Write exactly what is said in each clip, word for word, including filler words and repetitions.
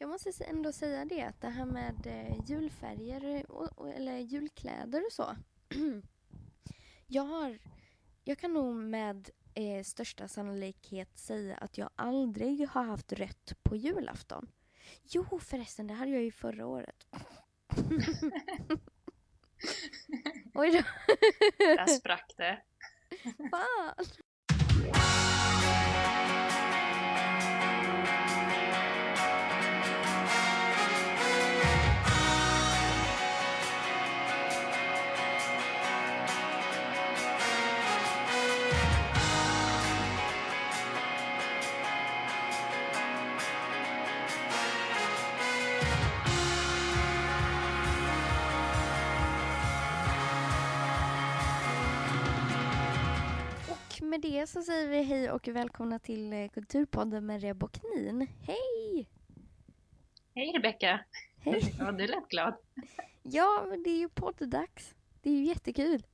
Jag måste ändå säga det, att det här med eh, julfärger och, och, eller julkläder och så. jag har, jag kan nog med eh, största sannolikhet säga att jag aldrig har haft rött på julafton. Jo, förresten, det hade jag ju förra året. Oj då. Där sprack det. Fan. Med det så säger vi hej och välkomna till Kulturpodden med Reb och Nin. Hej! Hej Rebecka! Hej! Ja, du lät glad. Ja, men det är ju podddags. Det är ju jättekul.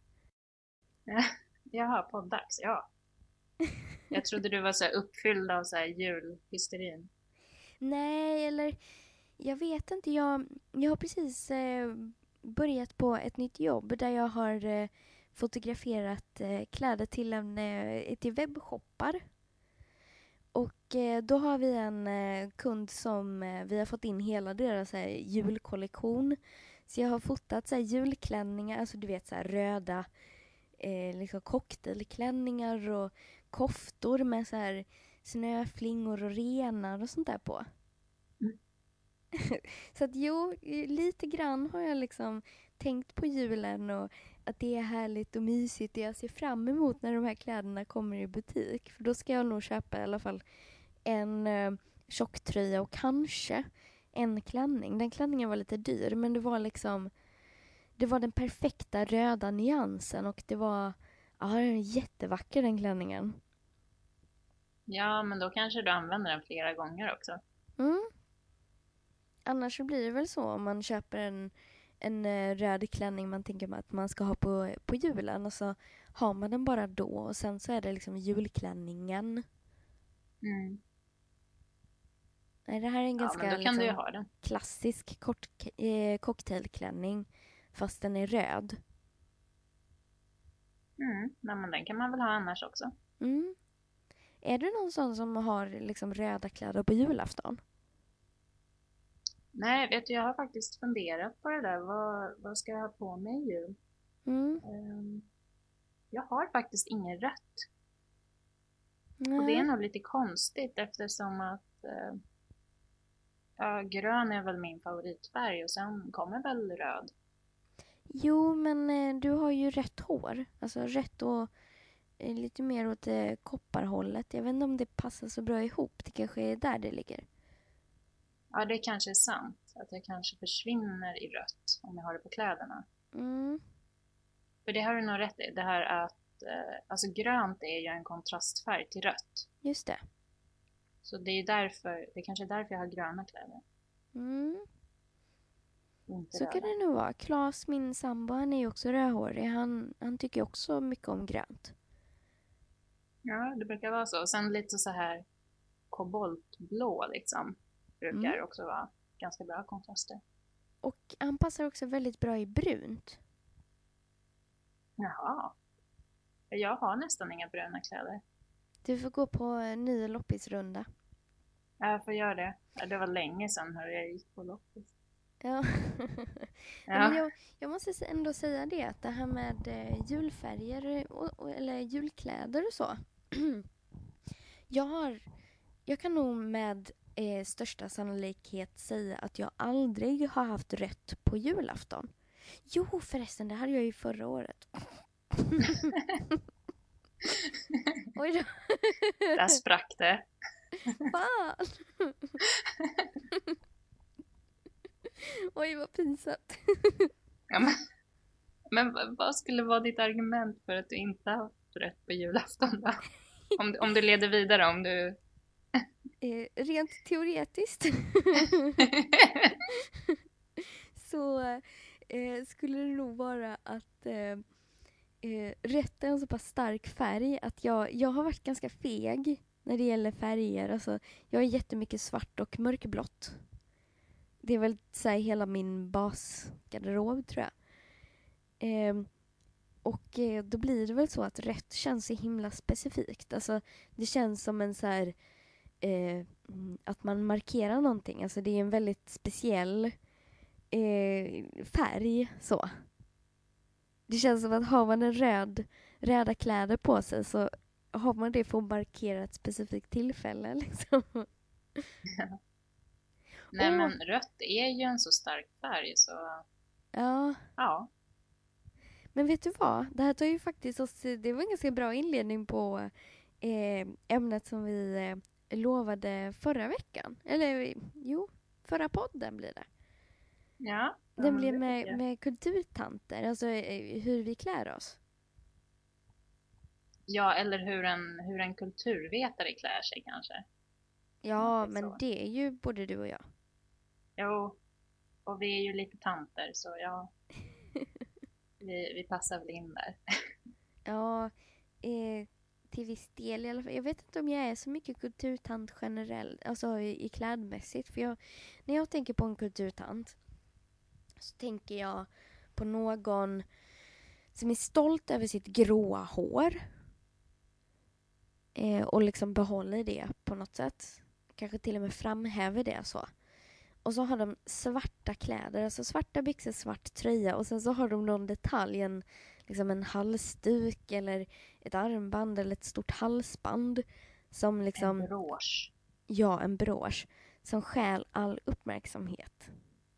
Jaha, poddags, ja. Jag trodde du var så här uppfylld av så här julhysterin. Nej, eller jag vet inte. Jag, jag har precis eh, börjat på ett nytt jobb där jag har eh, fotograferat eh, kläder till, en, eh, till webbshoppar. Och eh, då har vi en eh, kund som eh, vi har fått in hela deras här, julkollektion. Så jag har fotat så här, julklänningar, alltså du vet så här, röda eh, liksom cocktailklänningar och koftor med så här, snöflingor och renar och sånt där på. Mm. Så att jo, lite grann har jag liksom tänkt på julen och att det är härligt och mysigt. Jag ser fram emot när de här kläderna kommer i butik. För då ska jag nog köpa i alla fall en eh, tjocktröja och kanske en klänning. Den klänningen var lite dyr, men det var liksom det var den perfekta röda nyansen och det var ja, den är jättevacker den klänningen. Ja, men då kanske du använder den flera gånger också. Mm. Annars så blir det väl så om man köper en, en uh, röd klänning man tänker att man ska ha på, på julen och så har man den bara då och sen så är det liksom julklänningen. Mm. Nej, det här är en Ja, ganska men då kan liksom, du ju ha den. klassisk kort, eh, cocktailklänning fast den är röd. Mm. Nej, men den kan man väl ha annars också. Mm. Är du någon sån som har liksom röda kläder på julafton? Nej, vet du, jag har faktiskt funderat på det där. Vad, vad ska jag ha på mig i jul? Mm. Um, jag har faktiskt ingen rött. Nej. Och det är nog lite konstigt eftersom att uh, ja, grön är väl min favoritfärg och sen kommer väl röd. Jo, men eh, du har ju rött hår. Alltså rött och eh, lite mer åt eh, kopparhållet. Jag vet inte om det passar så bra ihop. Det kanske är där det ligger. Ja, det kanske är sant. Att jag kanske försvinner i rött om jag har det på kläderna. Mm. För det har du nog rätt i. Det här att eh, alltså grönt är ju en kontrastfärg till rött. Just det. Så det är därför, det kanske är därför jag har gröna kläder. Mm. Inte Så röda. kan det nog vara. Claes, min sambo, han är ju också rödhårig. Han, han tycker också mycket om grönt. Ja, det brukar vara så. Och sen lite så här koboltblå liksom. Brukar Mm. också vara ganska bra kontraster. Och han passar också väldigt bra i brunt. Jaha. Jag har nästan inga bruna kläder. Du får gå på en ny loppisrunda. Jag får göra det. Ja, det var länge sedan hur jag gick på loppis. Ja. Ja. Men jag, jag måste ändå säga det, att det här med eh, julfärger och, och, eller julkläder och så. jag har, jag kan nog med eh, största sannolikhet säga att jag aldrig har haft rött på julafton. Jo, förresten, det hade jag ju förra året. Oj då. Där sprack det. Fan. Oj, vad pinsamt. Ja, men, men vad skulle vara ditt argument för att du inte har haft rätt på julafton då? Om, om du leder vidare, om du... Eh, rent teoretiskt så eh, skulle det nog vara att eh, eh, rätt är en så pass stark färg att jag, jag har varit ganska feg när det gäller färger. Alltså, jag har jättemycket svart och mörkblått. Det är väl så här hela min basgarderob, tror jag. Eh, och eh, då blir det väl så att rött känns så himla specifikt. Alltså, det känns som en så här... Eh, att man markerar någonting. Alltså det är en väldigt speciell eh, färg. Så. Det känns som att har man en röd, röda kläder på sig så har man det för att markera ett specifikt tillfälle. Liksom. Nej, Åh. men rött är ju en så stark färg så Ja. ja. Men vet du vad? Det här tar ju faktiskt oss... Det var en ganska bra inledning på eh, ämnet som vi eh, lovade förra veckan. Eller jo, förra podden blir det. Ja. Den ja, blir det med, tycker jag. med kulturtanter, alltså eh, hur vi klär oss. Ja, eller hur en, hur en kulturvetare klär sig kanske. Ja, Något men så. det är ju både du och jag. Jo, och vi är ju lite tanter så ja, vi, vi passar väl in där. Ja, eh, till viss del i alla fall. Jag vet inte om jag är så mycket kulturtant generellt, alltså i, i klädmässigt. För jag, när jag tänker på en kulturtant så tänker jag på någon som är stolt över sitt gråa hår. Eh, och liksom behåller det på något sätt. Kanske till och med framhäver det så. Och så har de svarta kläder, alltså svarta byxor, svart tröja. Och sen så har de någon detalj, en, liksom en halsduk eller ett armband eller ett stort halsband. Som liksom, En brosch. ja, en brosch. Som stjäl all uppmärksamhet.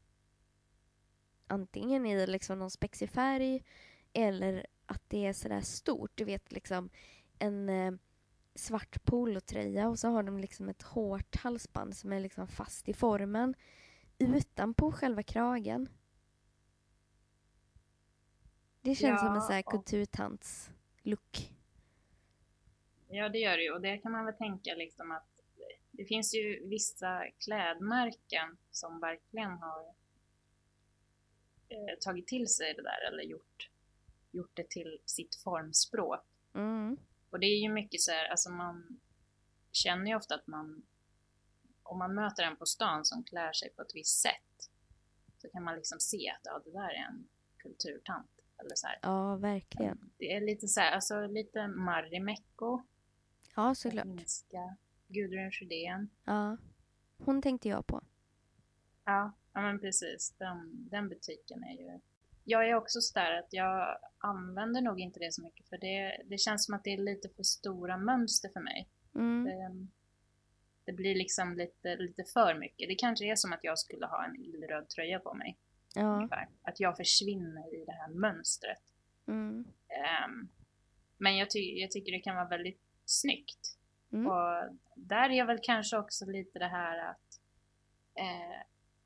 Antingen i liksom någon spexig färg eller att det är sådär stort. Du vet liksom en eh, svart polotröja och så har de liksom ett hårt halsband som är liksom fast i formen utanpå själva kragen. Det känns Ja, som en sån här och- kulturtants look. Ja, det gör det ju. Och det kan man väl tänka liksom att det finns ju vissa klädmärken som verkligen har eh, tagit till sig det där eller gjort, gjort det till sitt formspråk. Mm. Och det är ju mycket så här, alltså man känner ju ofta att man, om man möter en på stan som klär sig på ett visst sätt så kan man liksom se att ja, det där är en kulturtant. Eller så här. Ja, verkligen. Det är lite så här, alltså lite Marimekko. Ja, såklart. Finska, Gudrun Sjödén. Ja. Hon tänkte jag på. Ja, ja men precis. Den, den butiken är ju... Jag är också så där att jag använder nog inte det så mycket för det, det känns som att det är lite för stora mönster för mig. Mm. Det, det blir liksom lite, lite för mycket. Det kanske är som att jag skulle ha en illröd tröja på mig. Ja. Ungefär. Att jag försvinner i det här mönstret. Mm. Um, men jag, ty- jag tycker det kan vara väldigt snyggt. Mm. Och där är väl kanske också lite det här att eh,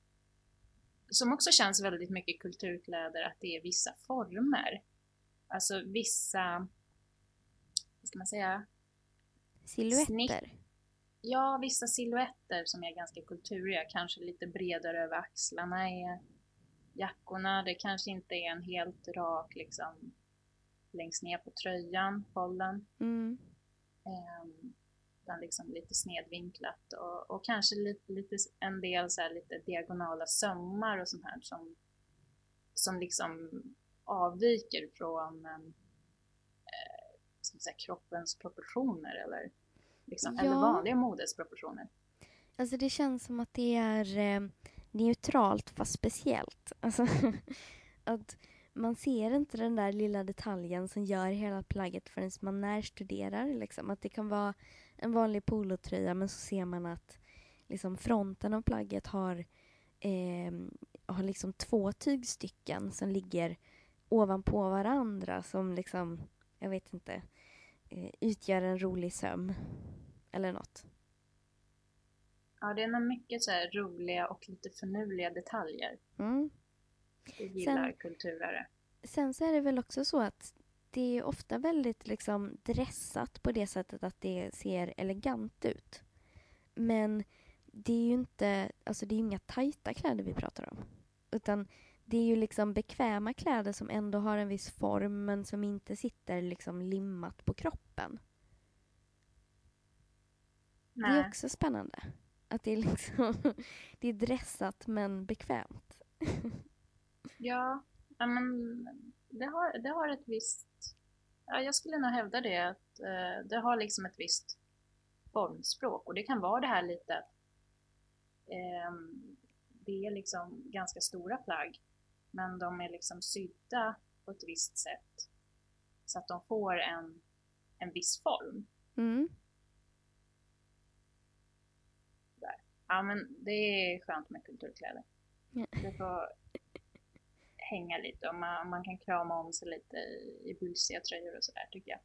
som också känns väldigt mycket kulturkläder att det är vissa former. Alltså vissa, vad ska man säga? Silhuetter. Snitt. Ja, vissa silhuetter som är ganska kulturiga. Kanske lite bredare över axlarna är jackorna. Det kanske inte är en helt rak liksom längst ner på tröjan, pollen. Mm. Um, utan liksom lite snedvinklat och, och kanske lite, lite en del så här lite diagonala sömmar och sånt här som, som liksom avviker från eh, ska man säga, kroppens proportioner eller, liksom, Ja. eller vanliga modets proportioner. Alltså det känns som att det är eh, neutralt fast speciellt. Alltså att man ser inte den där lilla detaljen som gör hela plagget förrän man närstuderar. Liksom. Att det kan vara en vanlig polotröja men så ser man att liksom, fronten av plagget har, eh, har liksom två tygstycken som ligger ovanpå varandra som liksom, jag vet inte, eh, utgör en rolig söm eller något. Ja, det är nog mycket så här roliga och lite förnuliga detaljer. Mm. Jag gillar Sen- kulturare. Sen så är det väl också så att det är ofta väldigt liksom dressat på det sättet att det ser elegant ut. Men det är ju inte, alltså det är inga tajta kläder vi pratar om. Utan det är ju liksom bekväma kläder som ändå har en viss form men som inte sitter liksom limmat på kroppen. Det är Nej. också spännande. Att det är liksom det är dressat men bekvämt. Ja, ja men det har, det har ett visst... Ja, jag skulle nog hävda det, att eh, det har liksom ett visst formspråk. Och det kan vara det här lite att eh, det är liksom ganska stora plagg, men de är liksom sydda på ett visst sätt så att de får en, en viss form. Mm. Där. Ja, men det är skönt med kulturkläder. Ja. Det får hänga lite och man, man kan krama om sig lite i, i busiga tröjor och sådär, tycker jag.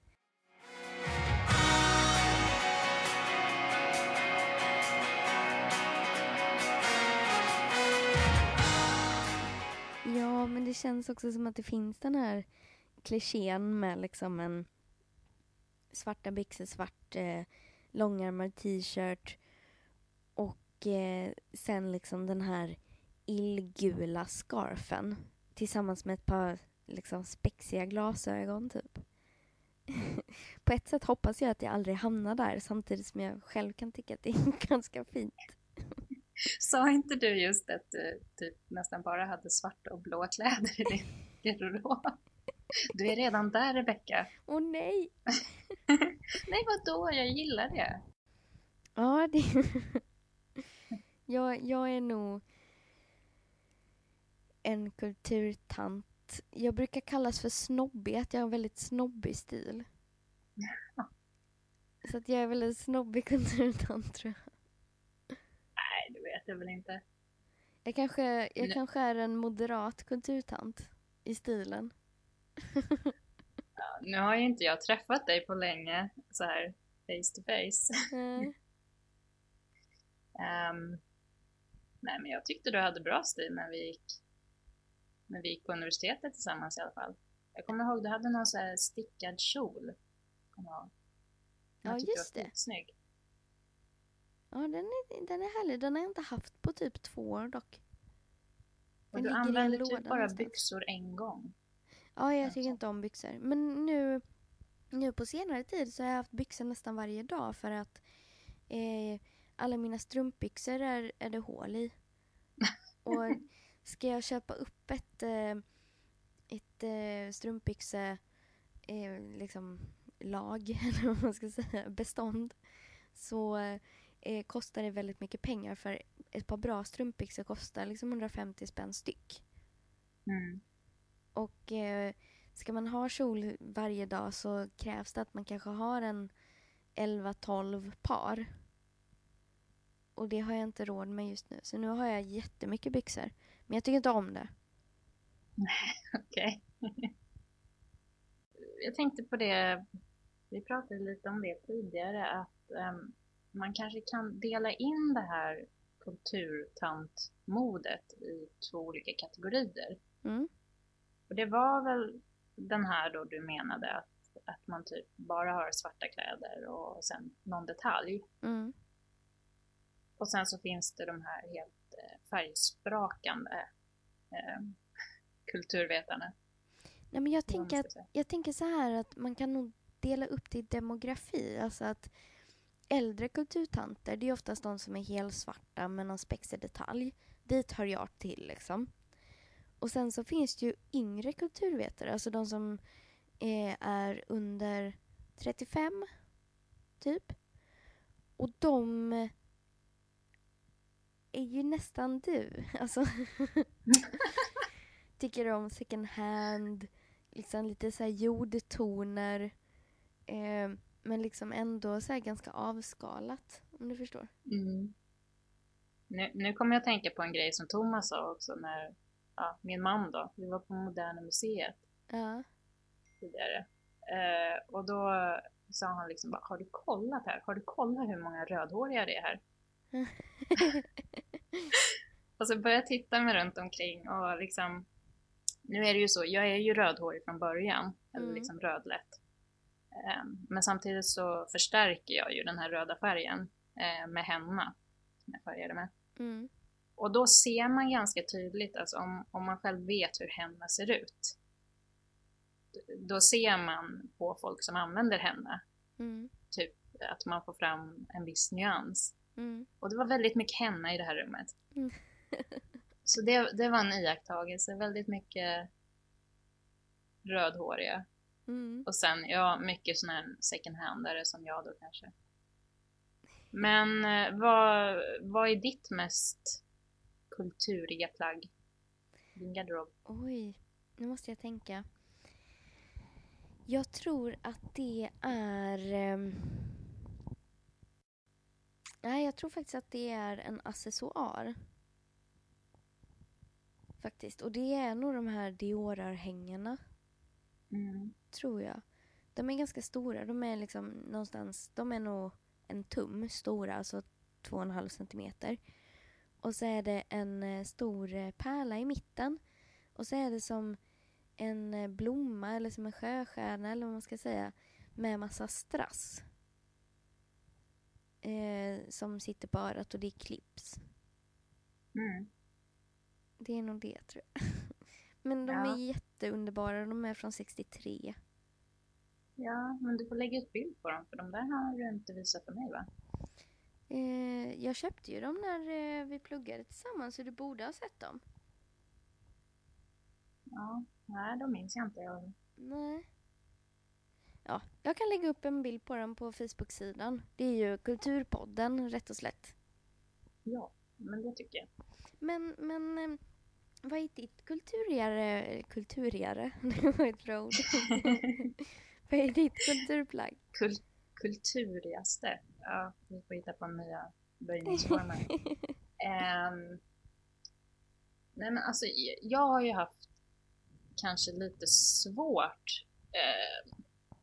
Ja, men det känns också som att det finns den här klichén med liksom en svarta byxor, svart eh, långärmad t-shirt och eh, sen liksom den här illgula scarfen tillsammans med ett par liksom spexiga glasögon typ. På ett sätt hoppas jag att jag aldrig hamnar där samtidigt som jag själv kan tycka att det är ganska fint. Sa inte du just att du typ nästan bara hade svarta och blå kläder i din garderob? Du är redan där, Rebecka. Åh nej! Nej, vadå? Jag gillar det. Ja, det... jag, jag är nog en kulturtant. Jag brukar kallas för snobbig, att jag har en väldigt snobbig stil. Så att jag är väl en snobbig kulturtant, tror jag. Nej, det vet jag väl inte. Jag kanske, jag Nu- kanske är en moderat kulturtant i stilen. Ja, nu har ju inte jag träffat dig på länge, så här face to face. Eh, Ehm, nej, men jag tyckte du hade bra stil när vi gick, när vi gick på universitetet tillsammans i alla fall. Jag kommer ihåg, du hade någon så här stickad kjol. Kommer jag ihåg. Jag Ja, tyckte just du var det. skitsnygg. Ja, den är, den är härlig. Den har jag inte haft på typ två år dock. Och Den du ligger i en använde låda typ bara någonstans. byxor en gång. Ja, jag Alltså. tycker inte om byxor. Men nu, nu på senare tid så har jag haft byxor nästan varje dag för att eh, alla mina strumpbyxor är, är det hål i. Och ska jag köpa upp ett, eh, ett eh, strumpbyxe eh, liksom lag, eller vad man ska säga, bestånd, så eh, kostar det väldigt mycket pengar, för ett par bra strumpbyxor kostar liksom hundrafemtio spänn styck. Mm. Och eh, ska man ha kjol varje dag så krävs det att man kanske har en elva tolv par. Och det har jag inte råd med just nu. Så nu har jag jättemycket byxor. Men jag tycker inte om det. Okej. Jag tänkte på det, vi pratade lite om det tidigare, att um, man kanske kan dela in det här kulturtantmodet i två olika kategorier. Mm. Och det var väl den här då du menade att, att man typ bara har svarta kläder och sen någon detalj. Mm. Och sen så finns det de här helt eh, färgsprakande eh, kulturvetarna. Nej, men jag Vad man tänker, ska att, säga. jag tänker så här att man kan nog dela upp det i demografi. Alltså att äldre kulturtanter, det är oftast de som är helt svarta med någon spexig detalj. Dit hör jag till liksom. Och sen så finns det ju yngre kulturvetare, alltså de som eh, är under trettiofem typ. Och de är ju nästan du. Alltså tycker om second hand, liksom lite så här jordtoner, eh, men liksom ändå så här ganska avskalat, om du förstår. Mm. Nu, nu kommer jag att tänka på en grej som Thomas sa också när ja, min man då, vi var på Moderna Museet Ja. tidigare. Eh, och då sa han liksom bara, har du kollat här? Har du kollat hur många rödhåriga det är här? Och så började jag titta mig runt omkring och liksom, nu är det ju så, jag är ju rödhårig från början, eller Mm. liksom rödlätt. Eh, men samtidigt så förstärker jag ju den här röda färgen eh, med henna som jag färgade med. Mm. Och då ser man ganska tydligt, alltså om, om man själv vet hur henna ser ut. Då ser man på folk som använder henna, Mm. typ att man får fram en viss nyans. Mm. Och det var väldigt mycket henna i det här rummet. Mm. Så det, det var en iakttagelse. Väldigt mycket rödhåriga. Mm. Och sen, ja, mycket sån här second handare som jag då kanske. Men eh, vad, vad är ditt mest kulturiga plagg? Din garderob? Oj, nu måste jag tänka. Jag tror att det är... ehm, Nej, jag tror faktiskt att det är en accessoar. Faktiskt. Och det är nog de här Dior-hängarna, Mm. tror jag. De är ganska stora. De är liksom någonstans... De är nog en tum stora, alltså två och en halv centimeter. Och så är det en eh, stor eh, pärla i mitten. Och så är det som en eh, blomma eller som en sjöstjärna eller vad man ska säga. Med massa strass. Eh, som sitter på örat och det är clips. Mm. Det är nog det, tror jag. Men de Ja. är jätteunderbara. De är från sextiotre. Ja, men du får lägga ut bild på dem, för de där har du inte visat för mig, va? Eh, jag köpte ju dem när eh, vi pluggade tillsammans, så du borde ha sett dem. Ja, nej, de minns jag inte. Jag... Nej. Ja, jag kan lägga upp en bild på dem på Facebook-sidan. Det är ju Kulturpodden, rätt och slätt. Ja, men det tycker jag. Men, men eh, vad är ditt kulturigare... Kulturigare? Det var ett bra ord. Vad är ditt kulturplagg? Kul kulturigaste? Ja, vi får hitta på nya böjningsformer. um, nej, men alltså, jag har ju haft kanske lite svårt um,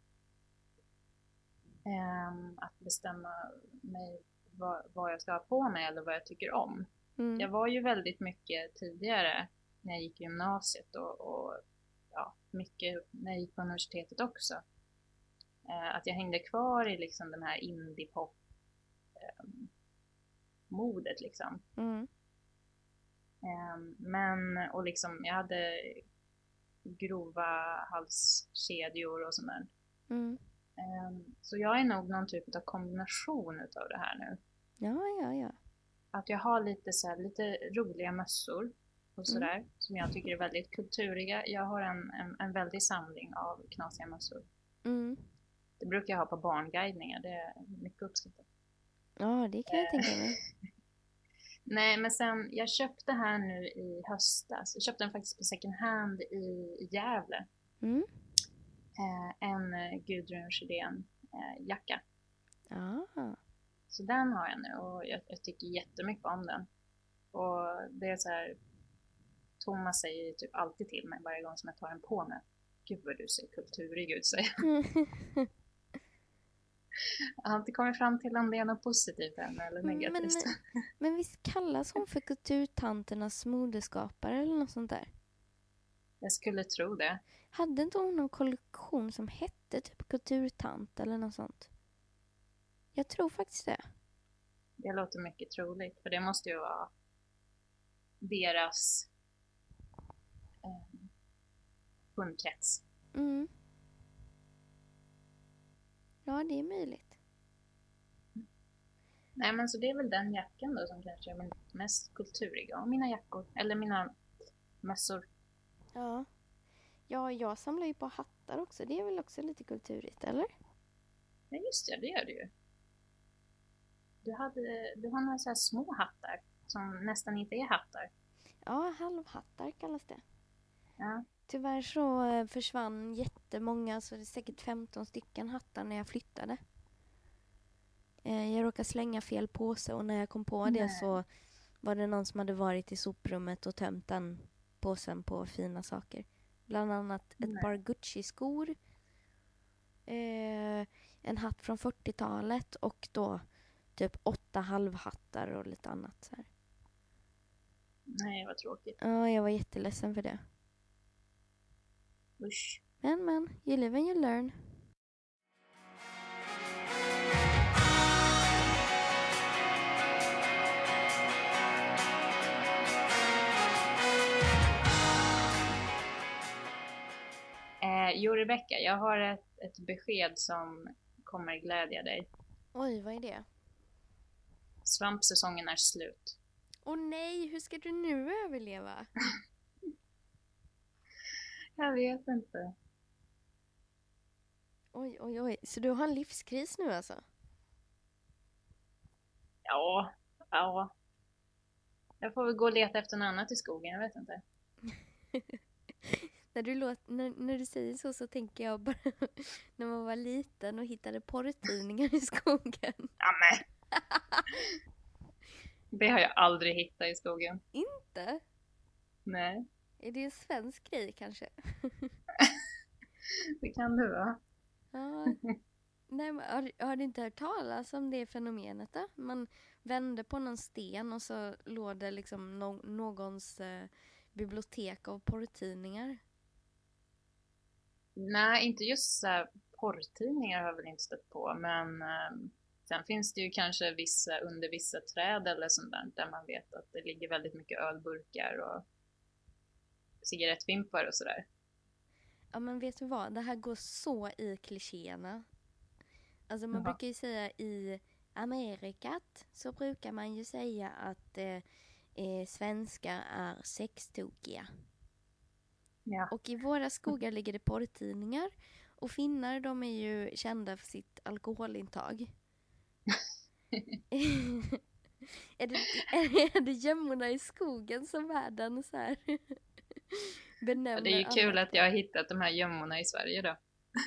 um, att bestämma mig vad, vad jag ska ha på mig eller vad jag tycker om. Mm. Jag var ju väldigt mycket tidigare när jag gick i gymnasiet och, och ja, mycket när jag gick på universitetet också. Eh, att jag hängde kvar i liksom den här indie-pop eh, modet liksom. Mm. Eh, men, och liksom jag hade grova halskedjor och sånt där. Mm. Eh, så jag är nog någon typ av kombination utav det här nu. Ja, ja, ja. Att jag har lite så här, lite roliga mössor och sådär, mm. som jag tycker är väldigt kulturiga. Jag har en, en, en väldig samling av knasiga mössor. Mm. Det brukar jag ha på barnguidningar, det är mycket uppskattat. Ja, det kan jag tänka mig. Nej, men sen, jag köpte här nu i höstas. Jag köpte den faktiskt på second hand i Gävle. Mm. Eh, en Gudrun Sjödén eh, jacka. Ah. Så den har jag nu och jag, jag tycker jättemycket om den. Och det är så här, Thomas säger typ alltid till mig varje gång som jag tar den på mig. Gud vad du ser kulturig ut, säger jag. Jag har inte kommit fram till om det är något positivt än eller negativt. Men, men visst kallas hon för kulturtanternas modeskapare eller något sånt där? Jag skulle tro det. Hade inte hon någon kollektion som hette typ kulturtant eller något sånt? Jag tror faktiskt det. Det låter mycket troligt, för det måste ju vara deras eh, kundkrets. Mm. Ja, det är möjligt. Nej, men så det är väl den jackan då som kanske är min mest kulturiga. Och mina jackor, eller mina mössor. Ja. Ja, jag samlar ju på hattar också. Det är väl också lite kulturigt, eller? Ja, just det, det gör du ju. Du, hade, du har några så här små hattar som nästan inte är hattar. Ja, halvhattar kallas det. Ja. Tyvärr så eh, försvann jättemånga, så det är säkert femton stycken hattar när jag flyttade. Eh, jag råkade slänga fel påse och när jag kom på Nej. det så var det någon som hade varit i soprummet och tömt den påsen på fina saker. Bland annat ett Nej. par Gucci-skor, eh, en hatt från fyrtiotalet och då typ åtta halvhattar och lite annat så här. Nej, vad tråkigt. Ja, jag var jätteledsen för det. Usch. Men, men, you live and you learn. Eh, jo, Rebecka, jag har ett, ett besked som kommer glädja dig. Oj, vad är det? Svampsäsongen är slut. Åh nej, hur ska du nu överleva? Jag vet inte. Oj, oj, oj. Så du har en livskris nu alltså? Ja, ja. Jag får väl gå och leta efter något annat i skogen, jag vet inte. när, du låt, när, när du säger så så tänker jag bara när man var liten och hittade porrtidningar i skogen. Amen. Det har jag aldrig hittat i skogen. Inte? Nej. Är det en svensk grej kanske? Det kan det vara. Ja. Nej, men har, har du inte hört talas om det fenomenet då? Man vände på någon sten och så låg det liksom no, någons eh, bibliotek av porrtidningar. Nej, inte just så här, porrtidningar har jag väl inte stött på, men eh, sen finns det ju kanske vissa under vissa träd eller sånt där, där man vet att det ligger väldigt mycket ölburkar och cigarettfimpar och sådär. Ja, men vet du vad? Det här går så i klichéerna. Alltså man Jaha. brukar ju säga i Amerikat så brukar man ju säga att eh, eh, svenskar är sextokiga. Ja. Och i våra skogar ligger det porrtidningar. Och finnar, de är ju kända för sitt alkoholintag. är, det, är det gömmorna i skogen som världen så här benämner? Ja, det är ju kul att jag har hittat de här gömmorna i Sverige då.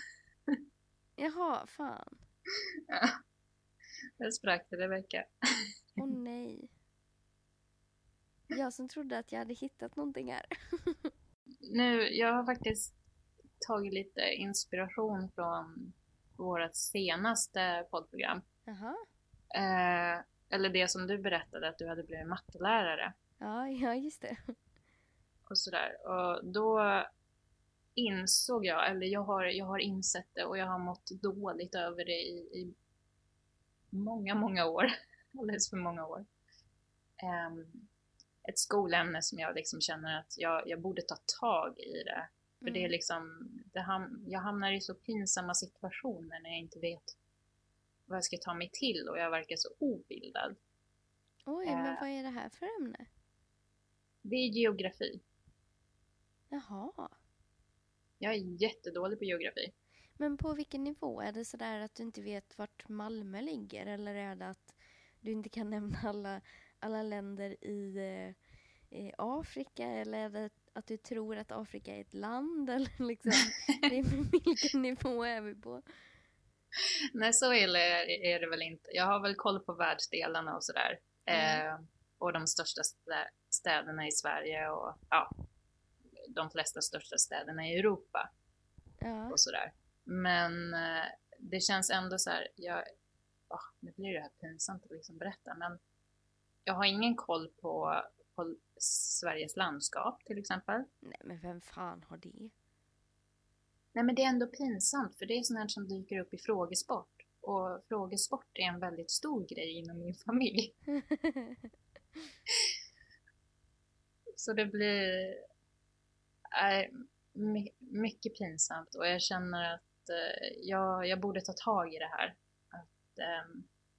Jaha, fan. Ja. Det sprack det vecka. Åh oh, nej. Jag som trodde att jag hade hittat någonting här. Nu, jag har faktiskt tagit lite inspiration från vårt senaste poddprogram. Jaha. Eh, eller det som du berättade, att du hade blivit mattelärare. Ja, ja just det. Och sådär. Och då insåg jag, eller jag har, jag har insett det och jag har mått dåligt över det i, i många, många år. Alldeles för många år. Um, ett skolämne som jag liksom känner att jag, jag borde ta tag i det. För mm. det är liksom, det ham- jag hamnar i så pinsamma situationer när jag inte vet vad jag ska ta mig till och jag verkar så obildad. Oj, uh, men vad är det här för ämne? Det är geografi. Jaha. Jag är jättedålig på geografi. Men på vilken nivå? Är det sådär att du inte vet vart Malmö ligger? Eller är det att du inte kan nämna alla, alla länder i, i Afrika? Eller är det att du tror att Afrika är ett land? Eller liksom, det är, vilken nivå är vi på? Nej, så illa är det väl inte. Jag har väl koll på världsdelarna och sådär. Mm. Eh, och de största städerna i Sverige och ja, de flesta största städerna i Europa. Ja. Och sådär. Men eh, det känns ändå så här, jag, oh, nu blir det här pinsamt att liksom berätta, men jag har ingen koll på, på Sveriges landskap till exempel. Nej, men vem fan har det? Nej, men det är ändå pinsamt, för det är sånt här som dyker upp i frågesport. Och frågesport är en väldigt stor grej inom min familj. Så det blir äh, mycket pinsamt och jag känner att äh, jag, jag borde ta tag i det här. Att, äh,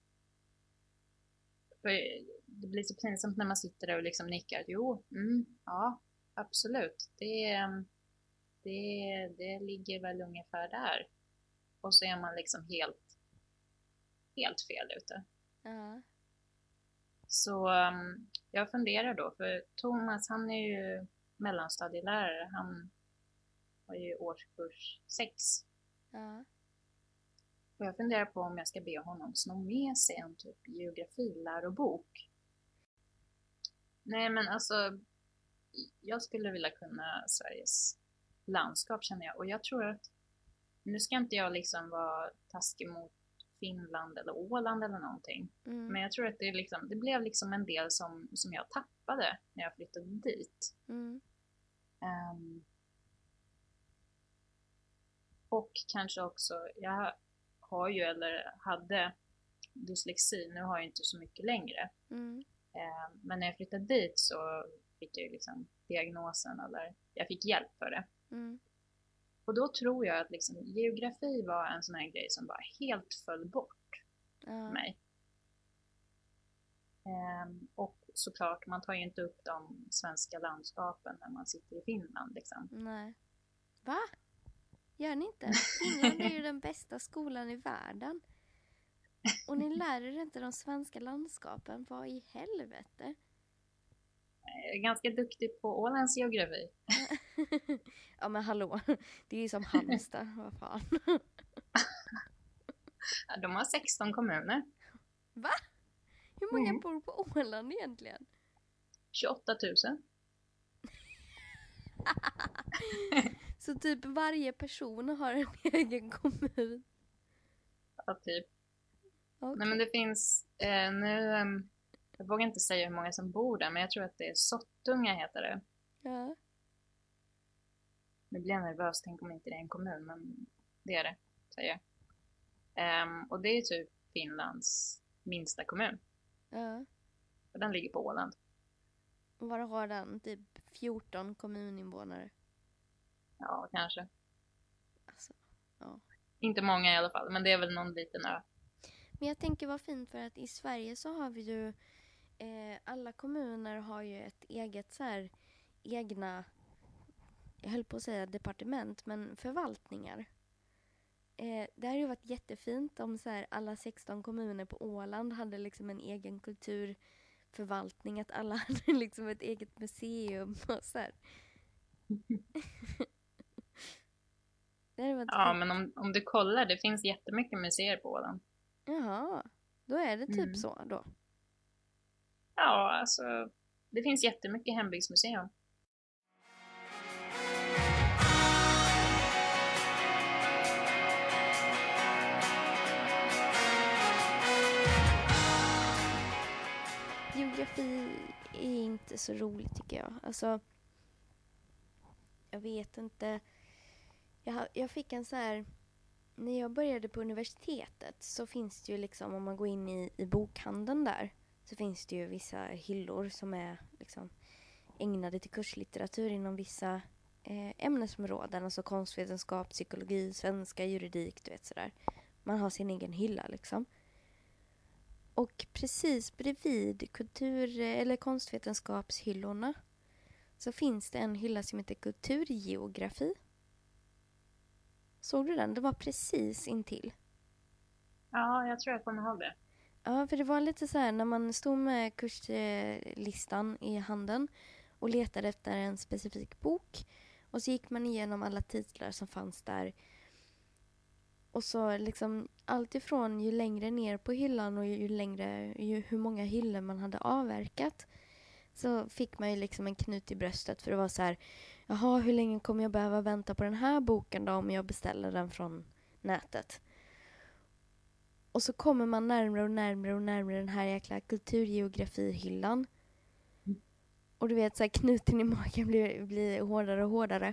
för det blir så pinsamt när man sitter där och liksom nickar. Jo, mm, ja, absolut. Det är... Det, det ligger väl ungefär där. Och så är man liksom helt helt fel ute. Ja. Så um, jag funderar då, för Thomas, han är ju mellanstadielärare. Han har ju årskurs sex. Ja. Och jag funderar på om jag ska be honom sno med sig en typ geografilärobok. Nej, men alltså jag skulle vilja kunna Sveriges landskap, känner jag. Och jag tror att, nu ska inte jag liksom vara taskig mot Finland eller Åland eller någonting. Mm. Men jag tror att det, liksom, det blev liksom en del som, som jag tappade när jag flyttade dit. Mm. Um, och kanske också, jag har ju eller hade dyslexi, nu har jag inte så mycket längre. Mm. Um, men när jag flyttade dit så fick jag liksom diagnosen, eller jag fick hjälp för det. Mm. Och då tror jag att liksom, geografi var en sån här grej som bara helt föll bort ja. mig. Ehm, och såklart, man tar ju inte upp de svenska landskapen när man sitter i Finland liksom. Nej. Va? Gör ni inte? Finland är ju den bästa skolan i världen. Och ni lär er inte de svenska landskapen. Vad i helvete? Jag är ganska duktig på Ålands geografi. Ja men hallå, det är ju som Halmstad, vad fan. De har sexton kommuner. Va? Hur många Mm. bor på Åland egentligen? tjugoåtta tusen. Så typ varje person har en egen kommun. Ja, typ. Okay. Nej men det finns, eh, nu, eh, jag vågar inte säga hur många som bor där, men jag tror att det är Sottunga heter det. Ja. Nu blir jag nervös, tänk om inte det är en kommun, men det är det, säger jag. Ehm, och det är typ Finlands minsta kommun. Ja. Och den ligger på Åland. Och vad har den? Typ fjorton kommuninvånare. Ja, kanske. Alltså, ja. Inte många i alla fall, men det är väl någon liten ö. Men jag tänker vad fint för att i Sverige så har vi ju eh, alla kommuner har ju ett eget så här egna, jag höll på att säga departement, men förvaltningar. Eh, det hade ju varit jättefint om så här, alla sexton kommuner på Åland hade liksom en egen kulturförvaltning, att alla hade liksom ett eget museum och så här. Det hade varit Ja, fint. men om, om du kollar, det finns jättemycket museer på Åland. Jaha, då är det typ Mm. så då. Ja, alltså det finns jättemycket hembygdsmuseum. Geografi är inte så roligt tycker jag. Alltså, jag vet inte. Jag, jag fick en så här, när jag började på universitetet så finns det ju liksom, om man går in i, i bokhandeln där, så finns det ju vissa hyllor som är liksom ägnade till kurslitteratur inom vissa eh, ämnesområden, alltså konstvetenskap, psykologi, svenska, juridik, du vet sådär. Man har sin egen hylla liksom. Och precis bredvid kultur- eller konstvetenskapshyllorna så finns det en hylla som heter kulturgeografi. Såg du den? Det var precis intill. Ja, jag tror jag kommer ihåg det. Ja, för det var lite så här när man stod med kurslistan i handen och letade efter en specifik bok. Och så gick man igenom alla titlar som fanns där. Och så liksom allt ifrån ju längre ner på hyllan och ju längre, ju hur många hyllor man hade avverkat. Så fick man ju liksom en knut i bröstet för det var så här, jaha, hur länge kommer jag behöva vänta på den här boken då om jag beställer den från nätet? Och så kommer man närmare och närmare och närmare den här jäkla kulturgeografihyllan. Mm. Och du vet så här, knuten i magen blir, blir hårdare och hårdare.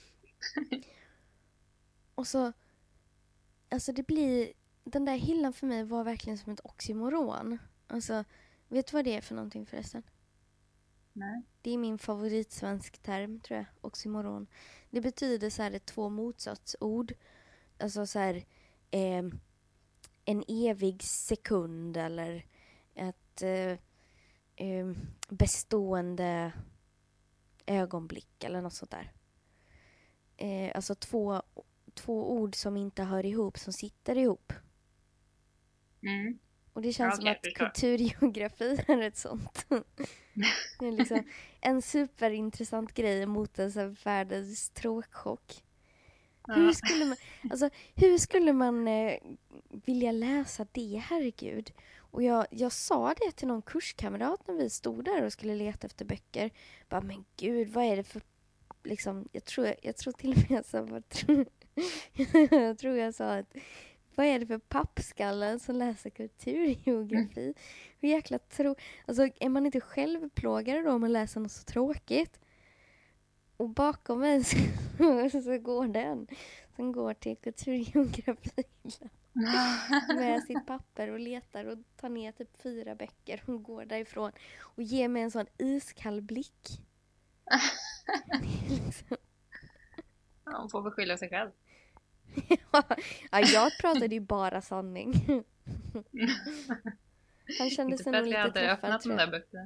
Och så, alltså det blir, den där hyllan för mig var verkligen som ett oxymoron. Alltså, vet du vad det är för någonting förresten? Nej. Det är min favoritsvensk term, tror jag. Oxymoron. Det betyder så här två motsatsord. Alltså så här, eh, en evig sekund eller ett eh, eh, bestående ögonblick eller något sånt där. Eh, alltså två, två ord som inte hör ihop, som sitter ihop. Mm. Och det känns Ja, som okej, att förstår. kulturgeografi är ett sånt. Det är liksom en superintressant grej mot en så här världens tråkchock. Ja. Hur skulle man, alltså, hur skulle man eh, vilja läsa det, herregud? Och jag, jag sa det till någon kurskamrat när vi stod där och skulle leta efter böcker. Bara, men gud, vad är det för, liksom, jag tror, jag tror till och med jag sa, vad tror, jag tror jag sa att, vad är det för pappskallar som läser kulturgeografi? Mm. Hur jäkla tro, alltså är man inte självplågare då om man läser något så tråkigt? Och bakom mig så, så går den som går till kulturgeografi med sitt papper och letar och tar ner typ fyra böcker och går därifrån och ger mig en sån iskall blick. Liksom. Ja, hon får beskylla sig själv. Ja, jag pratade ju bara sanning. Han kände Inte sig för nog att vi lite hade träffad, öppnat de tror jag. där böckerna.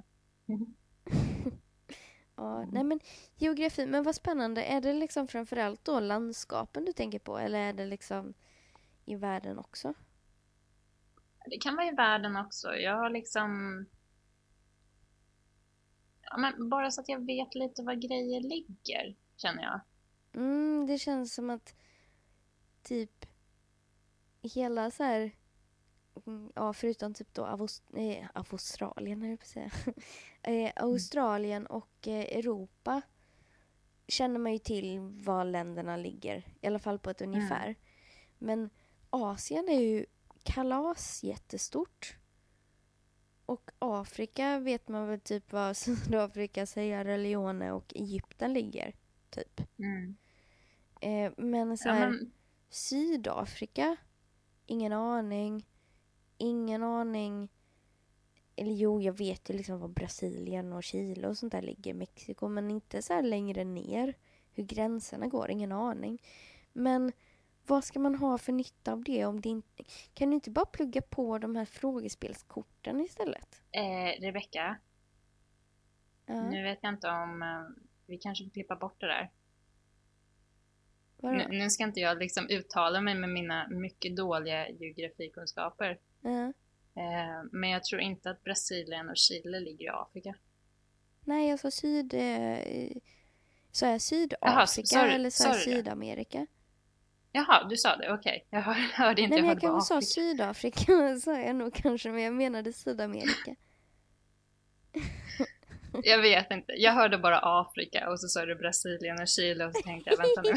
Ja, Mm. nej men geografi, men vad spännande. Är det liksom framförallt då landskapen du tänker på, eller är det liksom i världen också? Det kan vara i världen också. Jag har liksom... Ja, men bara så att jag vet lite var grejer ligger, känner jag. Mm, det känns som att typ hela så här, mm, ja förutom typ då Avos, eh, Australien, höll jag på att säga. eh, Australien och eh, Europa känner man ju till var länderna ligger, i alla fall på ett Mm. ungefär. Men Asien är ju kalas jättestort. Och Afrika vet man väl typ var Sydafrika, Sierra Leone och Egypten ligger, typ. Mm. Eh, men så Ja, här, men... Sydafrika, ingen aning. Ingen aning. Eller jo, jag vet ju liksom var Brasilien och Chile och sånt där ligger, Mexiko, men inte så här längre ner. Hur gränserna går, ingen aning. Men vad ska man ha för nytta av det om det inte... Kan du inte bara plugga på de här frågespelskorten istället? Eh, Rebecka, Ja, nu vet jag inte om... Eh, vi kanske får klippa bort det där. vadå? Nu, nu ska inte jag liksom uttala mig med mina mycket dåliga geografikunskaper. Ja. Eh, men jag tror inte att Brasilien och Chile ligger i Afrika. Nej, jag sa syd... Eh, sa jag Jaha, Sydafrika sa du, eller sa sa jag du det? Sydamerika? Jaha, du sa det, okej. Jag hör, hörde inte, Nej, jag men jag hörde bara kanske sa Afrika. Sydafrika, sa jag nog kanske, men jag menade Sydamerika. Jag vet inte, jag hörde bara Afrika och så sa du Brasilien och Chile och så tänkte jag, vänta nu.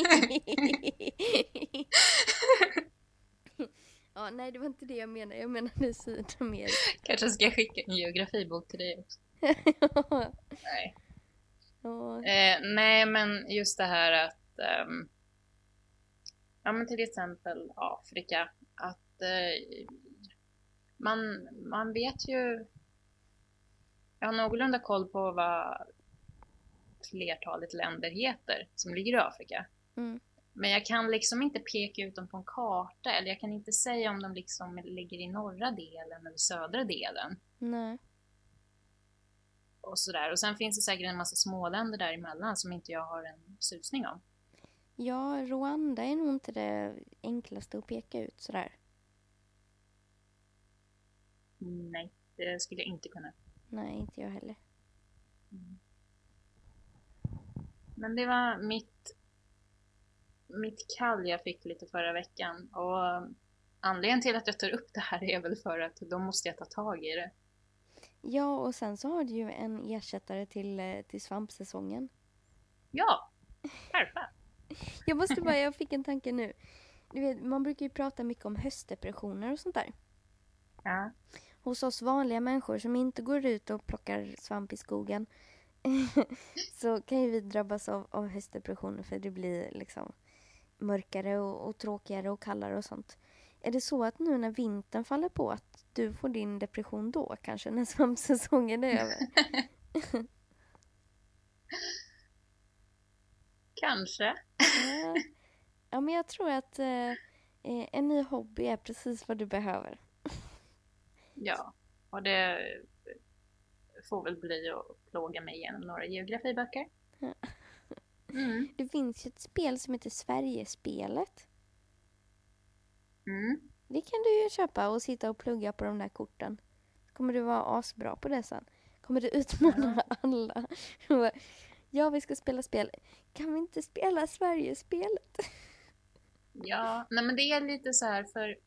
Ja, nej, det var inte det jag menade. Jag menade Sydamerika. Kanske ska jag skicka en geografibok till dig också. Nej. Ja. Eh, nej, men just det här att ehm, ja, men till exempel Afrika, att eh, man, man vet ju, jag har någorlunda koll på vad flertalet länder heter som ligger i Afrika. Mm. Men jag kan liksom inte peka ut dem på en karta, eller jag kan inte säga om de liksom ligger i norra delen eller södra delen. Nej. Och sådär. Och sen finns det säkert en massa småländer däremellan som inte jag har en susning om. Ja, Rwanda är nog inte det enklaste att peka ut sådär. Nej, det skulle jag inte kunna. Nej, inte jag heller. Mm. Men det var mitt mitt kall jag fick lite förra veckan. Och anledningen till att jag tar upp det här är väl för att då måste jag ta tag i det. Ja, och sen så har du ju en ersättare till, eh, till svampsäsongen. Ja, perfekt. Jag måste bara, jag fick en tanke nu. Du vet, man brukar ju prata mycket om höstdepressioner och sånt där. Ja. Hos oss vanliga människor som inte går ut och plockar svamp i skogen så kan ju vi drabbas av, av höstdepressioner för det blir liksom mörkare och, och tråkigare och kallare och sånt. Är det så att nu när vintern faller på att du får din depression då kanske när svampsäsongen är över? Kanske. Ja. Ja, men jag tror att eh, en ny hobby är precis vad du behöver. Ja, och det får väl bli att plåga mig igenom några geografiböcker. Mm. Det finns ju ett spel som heter Sverigespelet. Mm. Det kan du ju köpa och sitta och plugga på de där korten. Kommer du vara asbra på det sen. Kommer du utmana Ja. alla. Ja, vi ska spela spel. Kan vi inte spela Sverigespelet? Ja, nej men det är lite så här för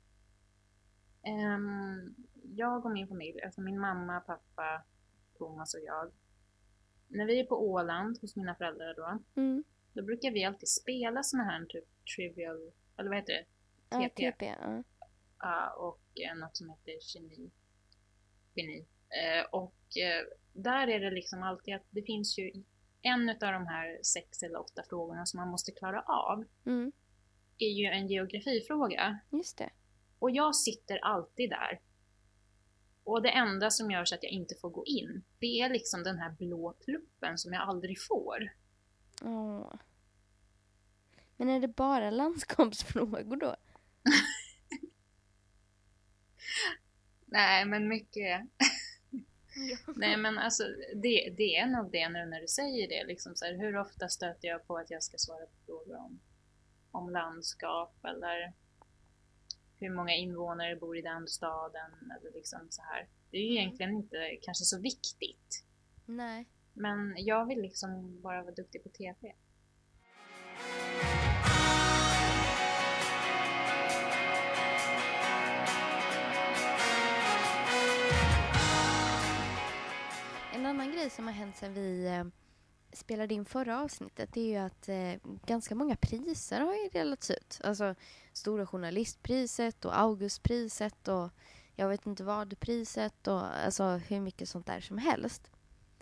um, jag och min familj, alltså min mamma, pappa, Thomas och jag, när vi är på Åland hos mina föräldrar då, Mm. då brukar vi alltid spela såna här typ trivial, eller vad heter det? Ja, T P. T P. Ja. Ja, och eh, något som heter kemi. Geni. Eh, och eh, där är det liksom alltid att det finns ju en av de här sex eller åtta frågorna som man måste klara av Mm. är ju en geografifråga. Just det. Och jag sitter alltid där. Och det enda som gör så att jag inte får gå in, det är liksom den här blå pluppen som jag aldrig får. Åh. Men är det bara landskapsfrågor då? Nej, men mycket. Ja. Nej, men alltså det, det är nog det nu när du säger det. Liksom så här, hur ofta stöter jag på att jag ska svara på frågor om, om landskap eller hur många invånare bor i den staden eller liksom så här. Det är ju Mm. egentligen inte kanske så viktigt. Nej. Men jag vill liksom bara vara duktig på T V. En annan grej som har hänt sen vi eh, spelade in förra avsnittet, det är ju att eh, ganska många priser har ju delats ut. Alltså Stora journalistpriset och Augustpriset och jag vet inte vad priset och alltså hur mycket sånt där som helst.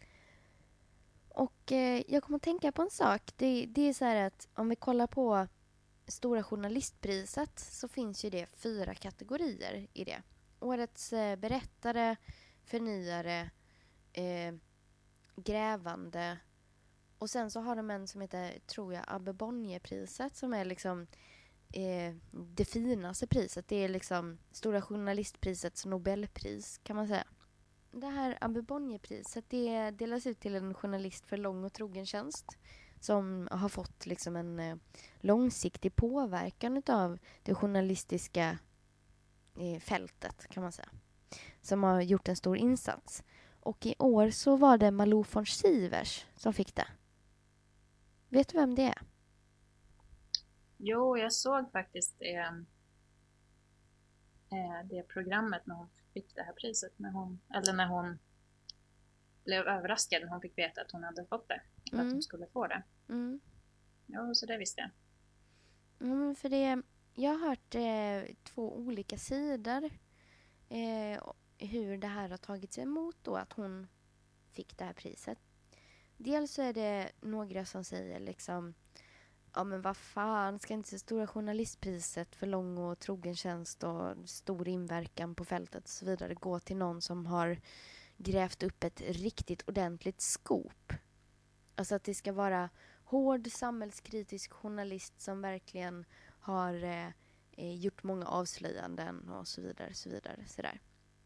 Och eh, jag kommer att tänka på en sak. Det, det är så här att om vi kollar på Stora journalistpriset så finns ju det fyra kategorier i det. Årets eh, berättare, förnyare, eh, grävande och sen så har de en som heter, tror jag, Abbe Bonnier-priset som är liksom eh, det finaste priset. Det är liksom Stora journalistprisets Nobelpris kan man säga. Det här Abbe Bonnier-priset det delas ut till en journalist för lång och trogen tjänst som har fått liksom en eh, långsiktig påverkan av det journalistiska eh, fältet kan man säga. Som har gjort en stor insats. Och i år så var det Malou von Sivers som fick det. Vet du vem det är? Jo, jag såg faktiskt eh, eh, det programmet när hon fick det här priset. När hon, eller när hon blev överraskad när hon fick veta att hon hade fått det. Eller Mm. att hon skulle få det. Mm. Jo, så det visste jag. Mm, för det, jag har hört eh, två olika sidor eh, hur det här har tagits emot då att hon fick det här priset. Dels så är det några som säger liksom ja men vad fan, ska inte Stora journalistpriset för lång och trogen tjänst och stor inverkan på fältet och så vidare gå till någon som har grävt upp ett riktigt ordentligt skop. Alltså att det ska vara hård samhällskritisk journalist som verkligen har eh, gjort många avslöjanden och så vidare, så vidare, sådär.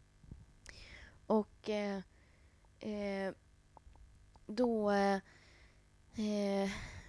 Och eh, eh, då eh,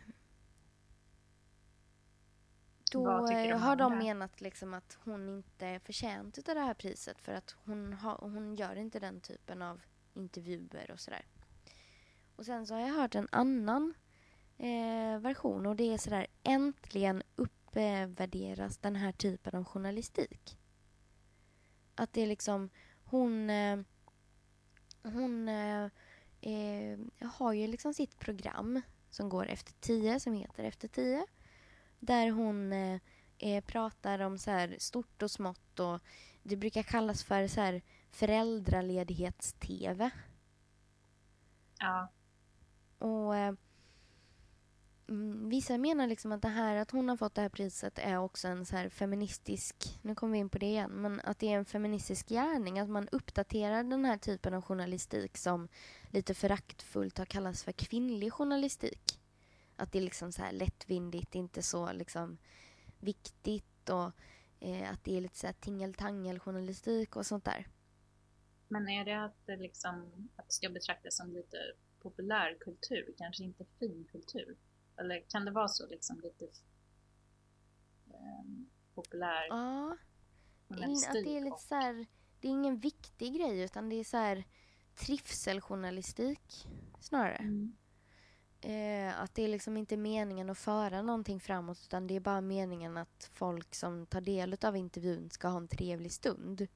då har de menat liksom att hon inte är förtjänt av det här priset för att hon, ha, hon gör inte den typen av intervjuer och sådär. Och sen så har jag hört en annan eh, version och det är sådär äntligen uppvärderas den här typen av journalistik. Att det är liksom hon eh, hon eh, eh, har ju liksom sitt program som går efter tio som heter Efter tio. Där hon eh, eh, pratar om så här stort och smått och det brukar kallas för så här föräldraledighets-tv. Ja. Och eh, vissa menar liksom att det här att hon har fått det här priset är också en så här feministisk, nu kommer vi in på det igen, men att det är en feministisk gärning, att man uppdaterar den här typen av journalistik som lite föraktfullt har kallats för kvinnlig journalistik. Att det är liksom så här lättvindigt, inte så liksom viktigt och eh, att det är lite så här tingeltangel-journalistik och sånt där. Men är det att det liksom att det ska betraktas som lite populärkultur, kanske inte finkultur? Eller kan det vara så liksom lite eh, populär Ja, journalistik? att det är lite så här, det är ingen viktig grej utan det är så här trivseljournalistik snarare. Mm. Eh, att det är liksom inte meningen att föra någonting framåt utan det är bara meningen att folk som tar del av intervjun ska ha en trevlig stund.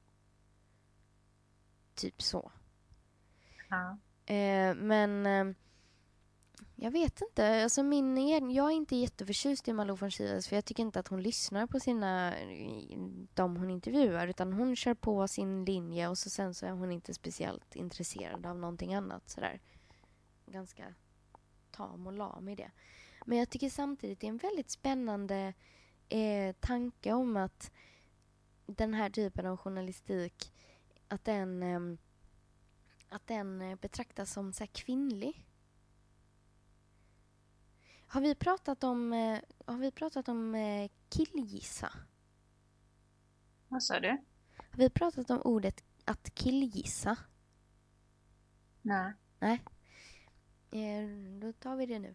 Typ så. Ja. Eh, men eh, jag vet inte. Alltså min egen, jag är inte jätteförtjust i Malou von Sivers för jag tycker inte att hon lyssnar på sina de hon intervjuar utan hon kör på sin linje och så sen så är hon inte speciellt intresserad av någonting annat sådär. Ganska tam och lam i det. Men jag tycker samtidigt det är en väldigt spännande eh, tanke om att den här typen av journalistik att den eh, att den betraktas som så här kvinnlig. Har vi pratat om eh, har vi pratat om eh, killgissa? Vad sa du? Har vi pratat om ordet att killgissa? Nej. Nej. Eh, då tar vi det nu.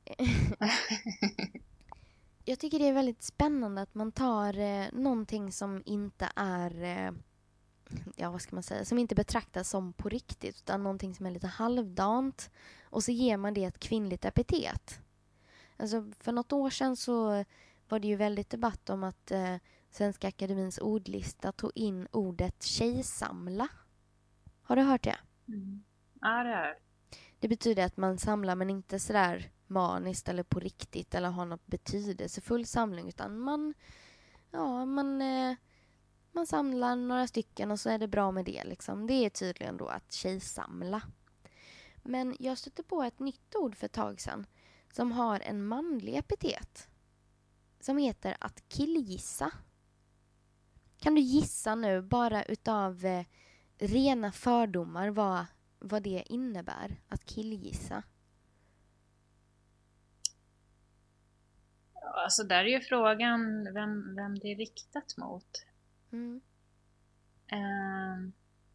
Jag tycker det är väldigt spännande att man tar eh, någonting som inte är, eh, ja vad ska man säga, som inte betraktas som på riktigt, utan någonting som är lite halvdant, och så ger man det ett kvinnligt epitet. Alltså för något år sedan så var det ju väldigt debatt om att eh, Svenska Akademins ordlista tog in ordet tjejsamla. Har du hört det? Mm. Ja, det är. Det betyder att man samlar, men inte sådär maniskt eller på riktigt eller har något betydelsefull samling, utan man, ja, man, eh, man samlar några stycken och så är det bra med det. Liksom. Det är tydligen då att tjejsamla. Men jag stötte på ett nytt ord för ett tag sedan som har en manlig epitet som heter att killgissa. Kan du gissa nu, bara utav eh, rena fördomar, vad, vad det innebär att killgissa? Alltså där är ju frågan vem, vem det är riktat mot. Mm. Um,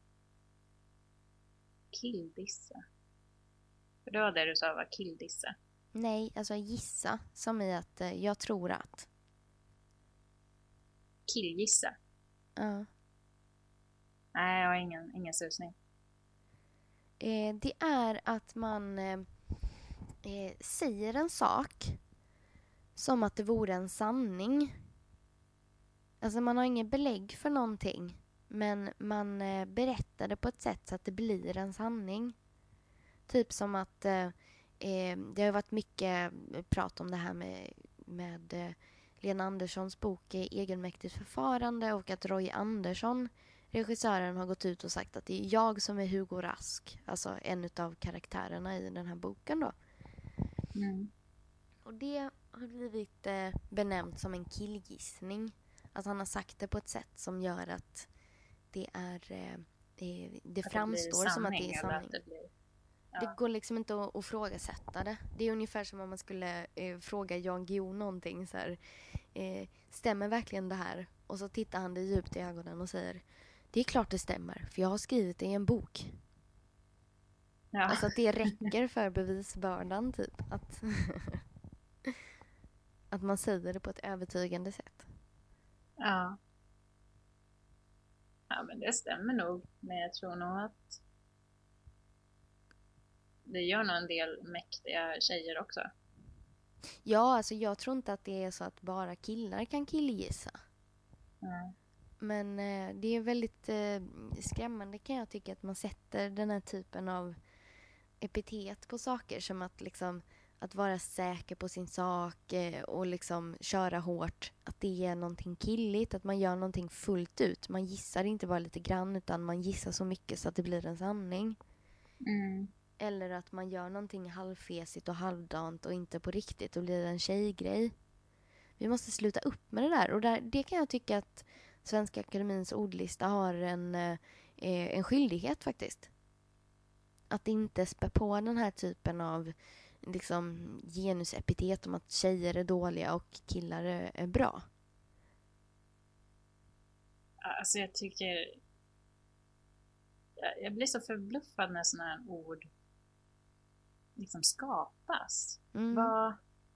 Killdissa. För det var det du sa, var killdissa. Nej, alltså gissa, som i att eh, jag tror att. Killgissa. Ja. Nej, jag har ingen, ingen susning. Eh, det är att man eh, eh, säger en sak som att det vore en sanning. Alltså man har ingen belägg för någonting, men man eh, berättar det på ett sätt så att det blir en sanning. Typ som att eh, eh, det har varit mycket prat om det här med, med eh, Lena Anderssons bok eh, Egenmäktigt förfarande, och att Roy Andersson, regissören, har gått ut och sagt att det är jag som är Hugo Rask, alltså en av karaktärerna i den här boken då. Mm. Och det har blivit eh, benämnt som en killgissning. Att han har sagt det på ett sätt som gör att det är eh, eh, det Att framstår det som att det är eller sanning. att det blir... Ja. Det går liksom inte att, att frågasätta det. Det är ungefär som om man skulle eh, fråga Jan Guillou någonting så här. Eh, stämmer verkligen det här? Och så tittar han dig djupt i ögonen och säger: det är klart det stämmer, för jag har skrivit det i en bok. Ja. Alltså att det räcker för bevisbördan typ. Att, att man säger det på ett övertygande sätt. Ja. Ja, men det stämmer nog. Men jag tror nog att det gör nog en del mäktiga tjejer också. Ja, alltså jag tror inte att det är så att bara killar kan killgissa. Mm. Men eh, det är väldigt eh, skrämmande, kan jag tycka, att man sätter den här typen av epitet på saker, som att liksom att vara säker på sin sak eh, och liksom köra hårt, att det är någonting killigt, att man gör någonting fullt ut. Man gissar inte bara lite grann, utan man gissar så mycket så att det blir en sanning. Mm. Eller att man gör någonting halvfesigt och halvdant och inte på riktigt och blir en tjejgrej. Vi måste sluta upp med det där. Och där, det kan jag tycka att Svenska Akademins ordlista har en, eh, en skyldighet faktiskt. Att inte spä på den här typen av liksom, genusepitet om att tjejer är dåliga och killar är, är bra. Alltså jag tycker... Jag, jag blir så förbluffad när sådana här ord liksom skapas. Mm. Vad...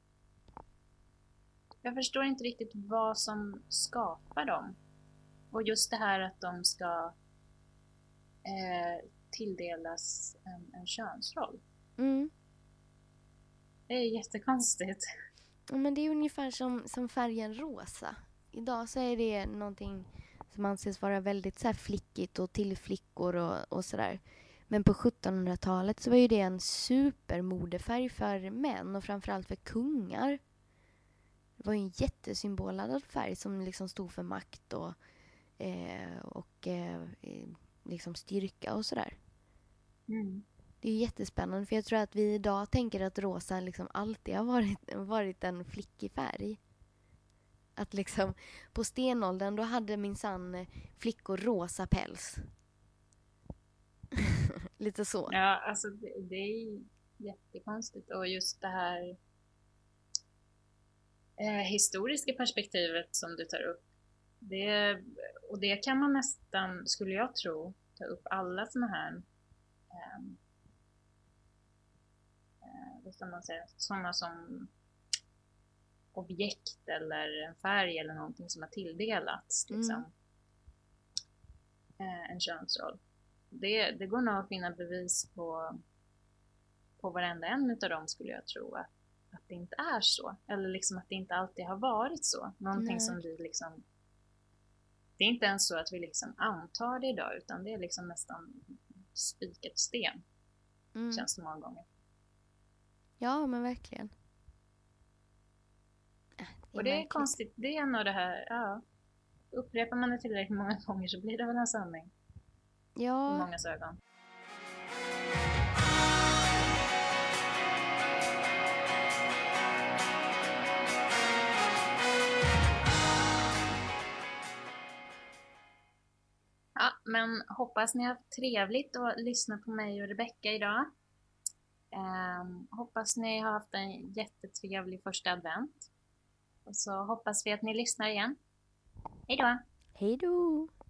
Jag förstår inte riktigt vad som skapar dem. Och just det här att de ska eh, tilldelas en, en könsroll. Mm. Det är jättekonstigt. Ja, men det är ungefär som, som färgen rosa. Idag så är det någonting som anses vara väldigt så här flickigt och till flickor och, och sådär. Men på sjuttonhundratalet så var ju det en supermodefärg för män och framförallt för kungar. Det var ju en jättesymboladad färg som liksom stod för makt och, eh, och eh, liksom styrka och sådär. Mm. Det är jättespännande, för jag tror att vi idag tänker att rosa liksom alltid har varit, varit en flickig färg. Att liksom på stenåldern då hade minsann flickor rosa päls. Lite så. Ja, alltså det, det är jättekonstigt. Och just det här eh, historiska perspektivet som du tar upp. Det, och det kan man nästan, skulle jag tro, ta upp alla såna här um, uh, vad ska man säga, sådana som objekt eller en färg eller någonting som har tilldelats liksom, Mm. uh, en könsroll. Det, det går nog att finna bevis på, på varenda en av dem, skulle jag tro, att, att det inte är så. Eller liksom att det inte alltid har varit så. Någonting Nej. som vi liksom... Det är inte ens så att vi liksom antar det idag, utan det är liksom nästan spikat sten. Mm. Känns det många gånger. Ja, men verkligen. Äh, det Och det är märkligt. konstigt. Det är nog det här... Ja, upprepar man det tillräckligt många gånger så blir det väl en sanning. I Ja, mångas ögon. Ja, men hoppas ni har haft trevligt att lyssna på mig och Rebecka idag. Um, hoppas ni har haft en jättetrevlig första advent. Och så hoppas vi att ni lyssnar igen. Hej då! hej då!